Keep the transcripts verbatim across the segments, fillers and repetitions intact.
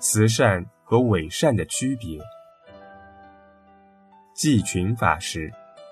慈善和伪善的区别。济群法师，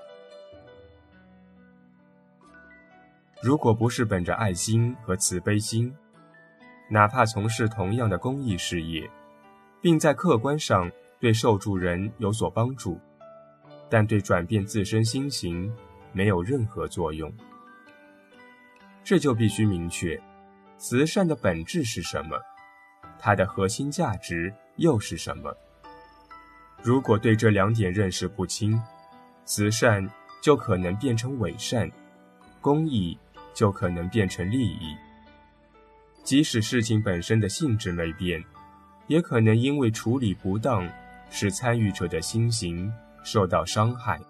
如果不是本着爱心和慈悲心，哪怕从事同样的公益事业，并在客观上对受助人有所帮助，但对转变自身心行没有任何作用。这就必须明确，慈善的本质是什么，它的核心价值又是什么。如果对这两点认识不清，慈善就可能变成伪善，公益就可能变成利益。即使事情本身的性质没变，也可能因为处理不当，使参与者的心行受到伤害。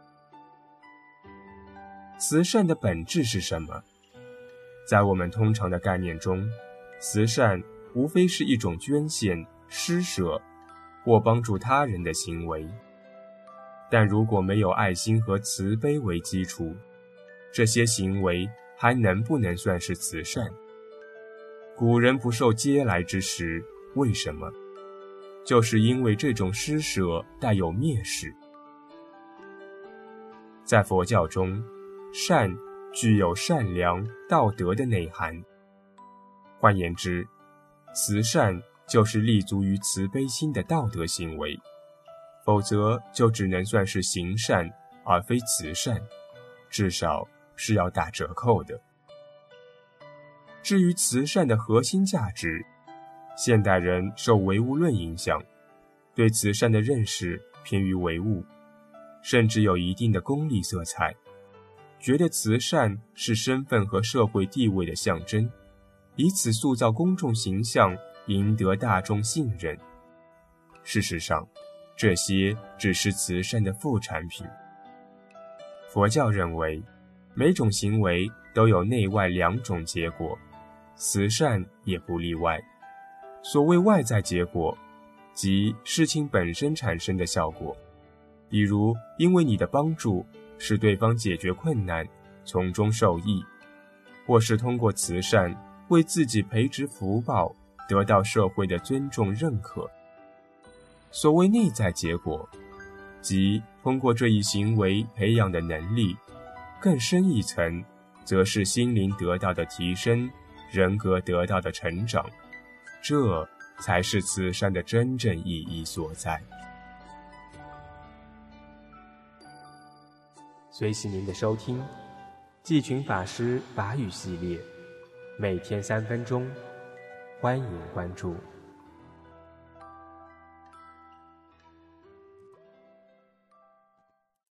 慈善的本质是什么？在我们通常的概念中，慈善无非是一种捐献、施舍或帮助他人的行为。但如果没有爱心和慈悲为基础，这些行为还能不能算是慈善？古人不受嗟来之食，为什么？就是因为这种施舍带有蔑视。在佛教中，善具有善良、道德的内涵。换言之，慈善就是立足于慈悲心的道德行为，否则就只能算是行善，而非慈善，至少是要打折扣的。至于慈善的核心价值，现代人受唯物论影响，对慈善的认识偏于唯物，甚至有一定的功利色彩，觉得慈善是身份和社会地位的象征，以此塑造公众形象，赢得大众信任。事实上，这些只是慈善的副产品。佛教认为，每种行为都有内外两种结果，慈善也不例外。所谓外在结果，即事情本身产生的效果，比如因为你的帮助使对方解决困难，从中受益，或是通过慈善为自己培植福报，得到社会的尊重认可。所谓内在结果，即通过这一行为培养的能力，更深一层，则是心灵得到的提升，人格得到的成长，这才是慈善的真正意义所在。随喜您的收听，济群法师法语系列，每天三分钟，欢迎关注。